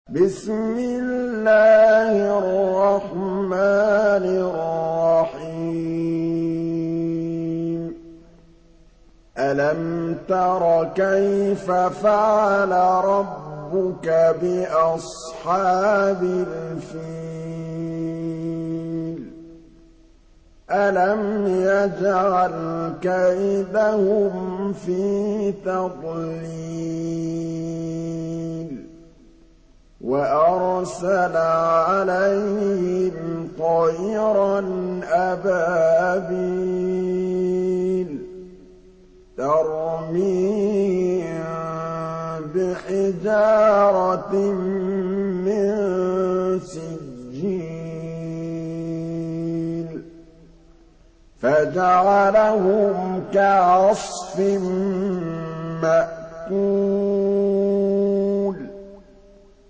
بِسْمِ اللَّهِ الرَّحْمَٰنِ الرَّحِيمِ أَلَمْ تَرَ كَيْفَ فَعَلَ رَبُّكَ بِأَصْحَابِ الْفِيلِ أَلَمْ يَجْعَلْ كَيْدَهُمْ فِي تَضْلِيلٍ وَأَرْسَلَ عَلَيْهِمْ طَيْرًا أَبَابِيلَ تَرْمِيهِم بِحِجَارَةٍ مِّن سِجِّيلٍ فَجَعَلَهُمْ كَعَصْفٍ مَّأْكُولٍ